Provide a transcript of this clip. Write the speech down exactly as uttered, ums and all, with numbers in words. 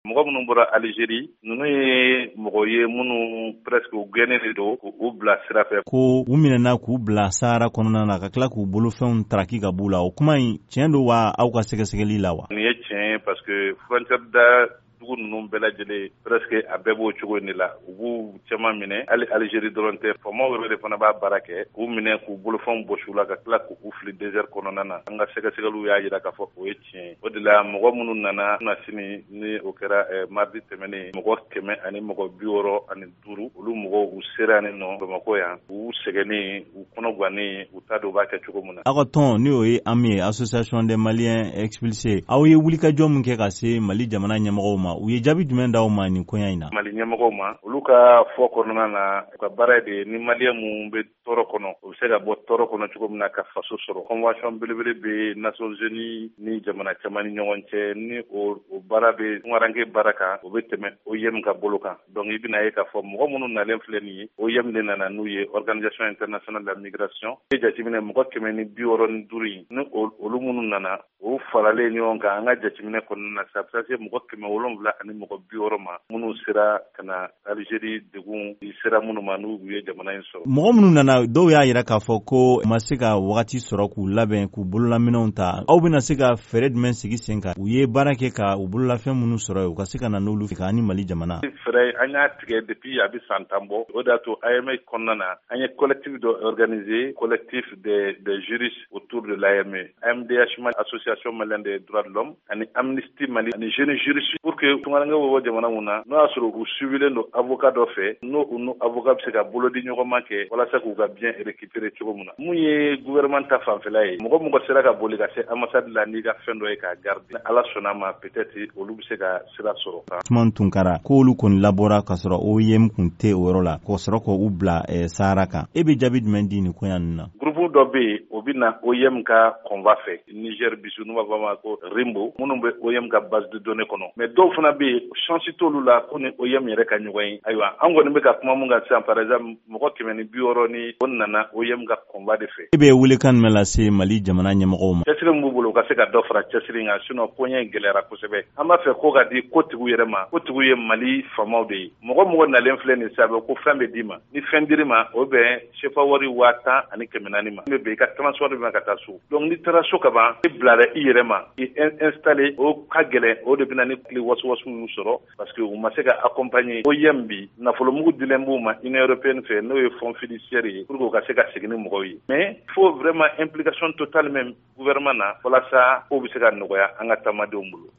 mɔgɔ minnu bɔra Algérie ninnu ye mɔgɔ ye minnu presque u gɛnnen don k'u bila sira fɛ ko u minɛna k'u bila Sahara kɔnɔna na ka tila k'u bolofɛnw taraki ka b'u la. O kuma in tiɲɛ don wa aw ka sɛgɛsɛgɛli la wa? Nin ye tiɲɛ parce que frontière da dugu ninnu bɛɛ lajɛlen presque a bɛɛ b'o cogo in de la. U b'u caman minɛ hali Algérie dɔrɔn tɛ, faamaw yɛrɛ de fana b'a baara kɛ k'u minɛ k'u bolofɛnw bɔsi u la ka tila k'u fili désert kɔnɔna na. An ka sɛgɛsɛgɛliw y'a jira k'a fɔ o ye tiɲɛ. O de la mɔgɔ minnu nana na sini ni o kɛra eh, mardi tɛmɛnen mɔgɔ kɛmɛ ani mɔgɔ bi wɔɔrɔ ani duuru olu mɔgɔw u sera nin nɔ Bamakɔ yan u sɛgɛnnen u kɔnɔgannen u t'a dɔn u b'a kɛ cogo min na. Aw ka tɔn n'o ye A M I, Association des Maliens Expulsés, aw ye wulikajɔ min kɛ ka se Mali jamana ɲɛmɔgɔw ma, u ye jaabi jumɛn d'aw ma nin koɲa in na? Mali ɲɛmɔgɔw ma olu ka fɔ kɔnɔna na u ka baara de ni malien mun bɛ tɔɔrɔ kɔnɔ u bɛ se ka bɔ tɔɔrɔ kɔnɔ cogo min na ka faso sɔrɔ. Convention belebele bɛ Nations Unies ni jamana caman ni ɲɔgɔn cɛ ni o, o baara bɛ tungaranke baara kan o bɛ tɛmɛ O I M ka bolo kan. Donc i bɛna ye k'a fɔ mɔgɔ minnu nalen filɛ nin ye O I M de nana n'u ye Organisation Internationale de la Migration. E jateminɛ mɔgɔ kɛmɛ ni bi wɔɔrɔ ni duuru in ni olu minnu nana o faralen ɲɔgɔn kan an ka jateminɛ kɔnɔna na sa bɛ se mɔgɔ kɛmɛ wolonwula ani mɔgɔ bi wɔɔrɔ ma minnu sera ka na Algérie degun sera minnu ma n'u ye jamana in sɔrɔ. Mɔgɔ minnu nana dɔw y'a yira k'a fɔ ko ma se ka wagati sɔrɔ k'u labɛn k'u bololaminɛw ta. Aw bɛna se ka fɛɛrɛ jumɛn sigi sen kan? U ye baara kɛ ka u bololafɛn minnu sɔrɔ u ka se ka na n'olu fɛ ni Mali jamana. Fɛɛrɛ an y'a tigɛ depuis a bɛ san tan bɔ. O de y'a to A M I kɔnɔna na an ye collectif dɔ organisé, collectif des des juristes autour de l'A M I. A M D H Association Malienne des droits de l'homme ani Amnesty Mali ani jeunes juristes pour que tungaranke bɛ bɔ jamana mun na n'o y'a sɔrɔ u suivilen don avocat dɔ fɛ n'o u avocat bɛ se ka bolo di ɲɔgɔn ma kɛ walasa k'u ka bien récupérer cogo min na. Mun ye gouvernement ta fanfɛla ye mɔgɔ mɔgɔ sera ka boli ka se ambassade la n'i ka fɛn dɔ ye k'a garder Ala sɔnna ma peut-être olu bɛ se ka sira sɔrɔ. Usman Tunkara k'olu kɔni labɔra ka sɔrɔ O I M kun tɛ o yɔrɔ la k'o sɔrɔ k'u bila Sahara kan. E bɛ jaabi jumɛn di nin koɲa ninnu na? Groupe dɔ bɛ yen o bɛ na O I M ka convoi fɛ Niger bisu n'u b'a fɔ a ma ko Rimbo minnu bɛ O I M ka base de données kɔnɔ mais dɔw fana bɛ yen chance t'olu la ko ni O I M yɛrɛ ka ɲɔgɔn ye. Ayiwa an kɔni bɛ ka kuma mun kan sisan par exemple mɔgɔ kɛmɛ ni bi wɔɔrɔ ni o nana O I M ka convoi de fɛ. E bɛ welekan jumɛn lase Mali jamana ɲɛmɔgɔw ma? Cɛsiri min b'u bolo u ka se ka dɔ fara cɛsiri kan sinon koɲɛ in gɛlɛyara kosɛbɛ. An b'a fɛ ko ka di kotigiw yɛrɛ ma kotigiw ye Mali faamaw de ye. Mɔgɔ mɔgɔ nalen filɛ nin sisan ko fɛn bɛ d'i ma ni fɛn dir'i ma o bɛn sefa wari waa tan ani kɛmɛ naani ma. N bɛ bɛn i ka transport bɛ ka taa so. Donc ni taara so ka ban i bilara i yɛrɛ ma i installé o ka gɛlɛn o de bɛna ni tile wasuwasu y'u sɔrɔ parce que u ma se ka accompagner O I M bi nafolo mugu dilen b'u ma Union européenne fɛ n'o ye fonds fiduciaire ye pour que u ka se ka segin ni mɔgɔw ye. Mais il faut vraiment implication totale même gouvernement na walasa ko bɛ se ka nɔgɔya an ka taamadenw bolo.